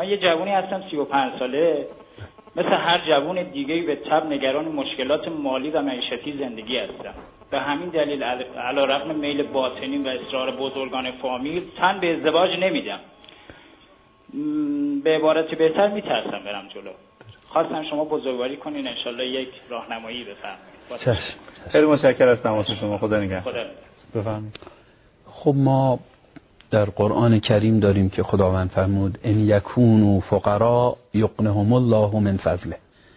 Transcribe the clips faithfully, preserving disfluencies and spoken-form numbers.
من یه جوونی هستم سی و پنج ساله، مثل هر جوون دیگه‌ای به تبع نگران مشکلات مالی و معیشتی زندگی هستم. به همین دلیل علیرغم میل باطنی و اصرار بزرگان فامیل تن به ازدواج نمیدم. به عبارت بهتر میترسم برم جلو. خواستم شما بزرگواری کنین، انشالله یک راهنمایی بفرمایید. خیلی متشکرم از تماس شما. خدا نگهدار. بفرمایید. خب ما در قرآن کریم داریم که خداوند فرمود ان یکونوا فقراء یغنهم الله من فضله.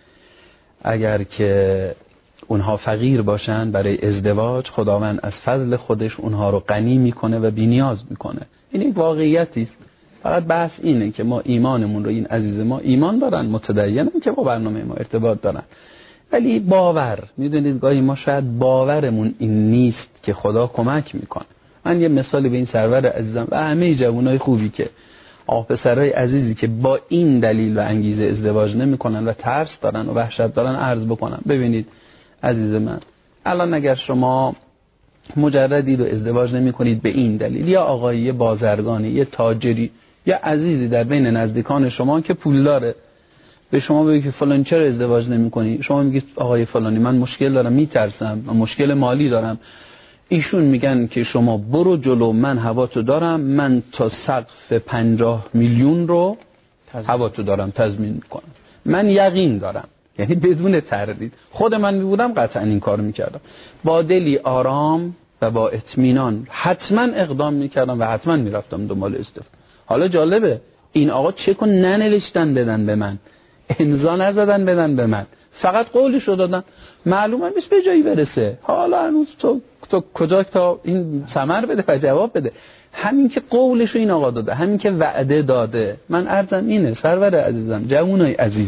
اگر که اونها فقیر باشن برای ازدواج، خداوند از فضل خودش اونها رو غنی میکنه و بی‌نیاز میکنه. این یک واقعیتی است. فقط بحث اینه که ما ایمانمون رو، این عزیز ما ایمان دارن، متدینن که با برنامه ما ارتباط دارن، ولی باور، میدونید گاهی ما شاید باورمون این نیست که خدا کمک میکنه. من یه مثالی به این سرور عزیزم و همه جوانای خوبی که آه پسرای عزیزی که با این دلیل و انگیزه ازدواج نمیکنن و ترس دارن و وحشت دارن عرض بکنم. ببینید عزیز من، الان اگر شما مجردید و ازدواج نمی کنید به این دلیل، یا آقایی، یه بازرگانی، یه تاجری، یا عزیزی در بین نزدیکان شما که پول داره به شما بگه که فلان چرا ازدواج نمی کنی، شما میگید آقای فلانی من مشکل دارم، میترسم، من مشکل مالی دارم. ایشون میگن که شما برو جلو، من هواتو دارم، من تا سقف پنجاه میلیون رو هواتو دارم تضمین میکنم، من یقین دارم، یعنی بدون تردید. خود من میبودم قطعا این کار میکردم، با دلی آرام و با اطمینان حتما اقدام میکردم و حتما میرفتم دنبال ازدواج. حالا جالبه این آقا چه کن ننوشتن بدن به من، امضا نزدن بدن به من، فقط قولشو دادن، معلومه نیست به جایی برسه. حالا هنوز تو تو کجا تا این ثمر بده و جواب بده. همین که قولشو این آقا داده، همین که وعده داده، من عرضم اینه سرور عزیزم، جوونای عزیز،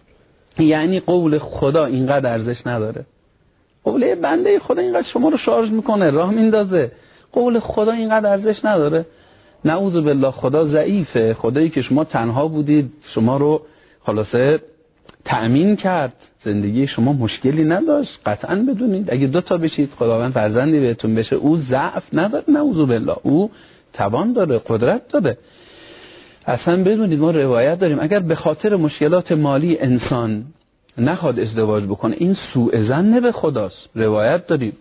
یعنی قول خدا اینقدر ارزش نداره؟ قول بنده خدا اینقدر شما رو شارژ میکنه، راه میندازه؟ قول خدا اینقدر ارزش نداره؟ نعوذ بالله خدا ضعیفه. خدایی که شما تنها بودید شما رو خلاصه تأمین کرد، زندگی شما مشکلی نداشت. قطعا بدونید اگه دو تا بشید خداوند فرزندی بهتون بشه، او ضعف نداره، نعوذ بالله، او توان داره، قدرت داره. اصلا بدونید ما روایت داریم اگر به خاطر مشکلات مالی انسان نخواد ازدواج بکنه، این سوء ظن به خداست. روایت داریم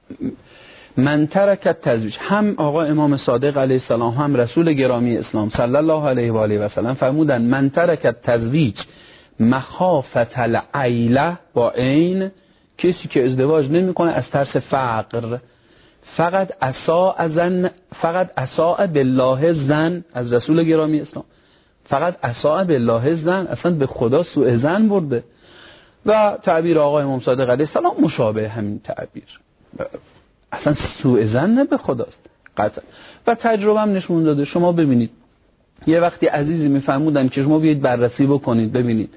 من ترک التزویج، هم آقا امام صادق علیه السلام هم رسول گرامی اسلام صلی الله علیه و آله و سلم فرمودن من ترک التزویج مخافت العیله، با عین، کسی که ازدواج نمیکنه از ترس فقر، فقط اساء زن، فقط اساء بالله زن، از رسول گرامی اسلام، فقط اساء بالله زن، اصلا به خدا سوء ظن برده. و تعبیر آقای امام صادق علیه السلام مشابه همین تعبیر، اصلا سوء ظن به خداست قطعا. و تجربه هم نشون داده. شما ببینید یه وقتی عزیزی میفرمودن که شما بیایید بررسی بکنید ببینید،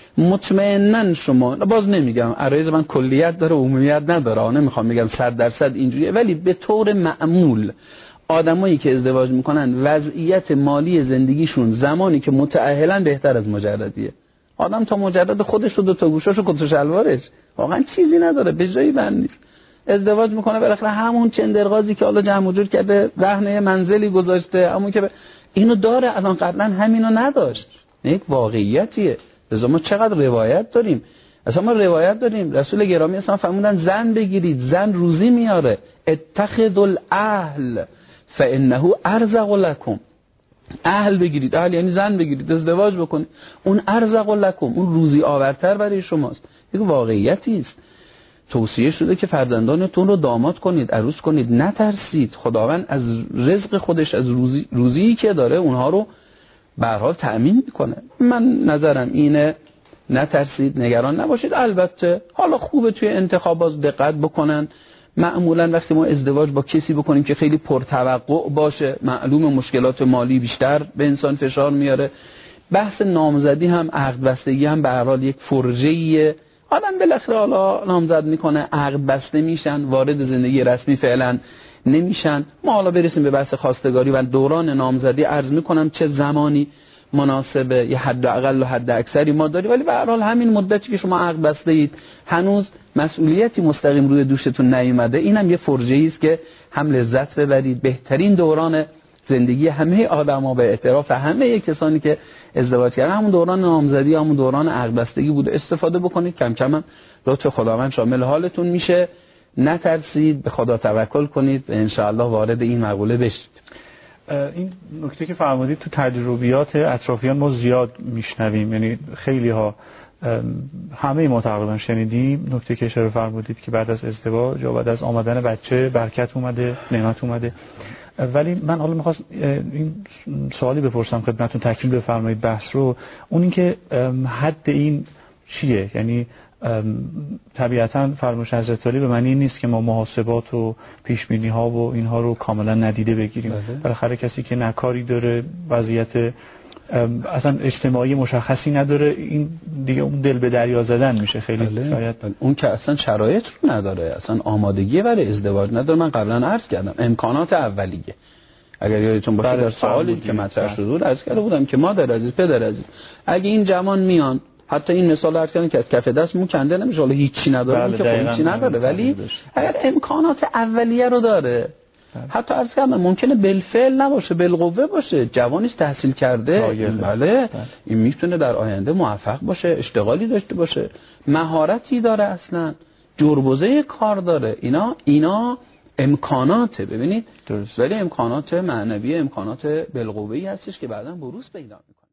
مطمئنن شما، باز نمیگم عرایض من کلیت داره عمومیت نداره، نمیخوام بگم صد درصد اینجوریه، ولی به طور معمول آدمایی که ازدواج میکنن وضعیت مالی زندگیشون زمانی که متأهلن بهتر از مجردیه. آدم تا مجرد خودش رو دو تا گوشاشو کت و شلوارش واقعا چیزی نداره، به جایی بند نیست. ازدواج میکنه بالاخره همون چندرغازی که الله جمع جور کرده، رهن منزلی گذاشته، همون که ب... اینو داره، الان قبلا همینو نداشت. یک واقعیتیه. لذا ما چقدر روایت داریم، اصلا ما روایت داریم رسول گرامی اصلا فرمودن زن بگیرید، زن روزی میاره، اتخذوا الاهل فانه ارزق لكم. اهل بگیرید، اهل یعنی زن بگیرید، ازدواج بکنید، اون ارزق لكم، اون روزی آورتر برای شماست. یک واقعیتی است. توصیه شده که فرزندانتون رو داماد کنید، عروس کنید، نترسید. خداوند از رزق خودش، از روزی روزی که داره اونها رو به هر حال تأمین میکنه. من نظرم اینه نترسید، نگران نباشید. البته حالا خوبه توی انتخابات دقت بکنن. معمولا وقتی ما ازدواج با کسی بکنیم که خیلی پرتوقع باشه، معلوم مشکلات مالی بیشتر به انسان فشار میاره. بحث نامزدی هم، عقد بستگی هم به هر حال یک فرجه‌ایه. آدم بالاخره حالا نامزد میکنه، عقد بسته میشن، وارد زندگی رسمی فعلا نمیشن. ما حالا برسیم به بحث خواستگاری و دوران نامزدی، عرض میکنم چه زمانی مناسبه، یه حد اقل و حد اکثری ما داریم، ولی به هر حال همین مدتی که شما عقد بسته اید هنوز مسئولیتی مستقیم روی دوشتون نیومده، اینم یه فرجه‌ای است که هم لذت ببرید. بهترین دوران زندگی همه آدما به اعتراف همه کسانی که ازدواج کردن همون دوران نامزدی، همون دوران عقدبستگی بوده. استفاده بکنید، کم کم هم لطف خداوند شامل حالتون میشه. نترسید، به خدا توکل کنید و ان شاء الله وارد این مقوله بشید. این نکته که فرمودید تو تجربیات اطرافیان ما زیاد میشنویم، یعنی خیلی ها، همه ما تقریبا شنیدیم نکته که اشاره فرمودید که بعد از ازدواج یا بعد از آمدن بچه برکت اومده، نعمت اومده. ولی من حالا می‌خواستم این سوالی بپرسم خدمتتون، تکمیل بفرمایید بحث رو. اون این که حد این چیه؟ یعنی طبیعتاً فرمایش حضرت علی به معنی نیست که ما محاسبات و پیش‌بینی‌ها و اینها رو کاملا ندیده بگیریم. بالاخره کسی که نکاری داره، وضعیت اصلا اجتماعی مشخصی نداره، این دیگه اون دل به دریا زدن میشه. خیلی بله. شاید بله. اون که اصلا شرایط رو نداره، اصلا آمادگی برای ازدواج نداره. من قبلا عرض کردم امکانات اولیه. اگر یادتون باشه در سوالی که مطرح شده بود عرض کرده بودم که مادر عزیز، پدر عزیز، اگه این جوان میان، حتی این مثال عرض کردم که از کف دست مو کنده نمیشه، حالا هیچی نداره، بله، که هیچی نداره، ولی اگر امکانات اولیه رو داره، حتی عرض کردم ممکنه بالفعل نباشه، بالقوه باشه، جوانی است تحصیل کرده، بله. بله این میتونه در آینده موفق باشه، اشتغالی داشته باشه، مهارتی داره، اصلا جربوزه کار داره. اینا اینا امکاناته، ببینید درست. ولی امکانات معنوی، امکانات بالقوه‌ای هستش که بعداً بروز پیدا میکنه.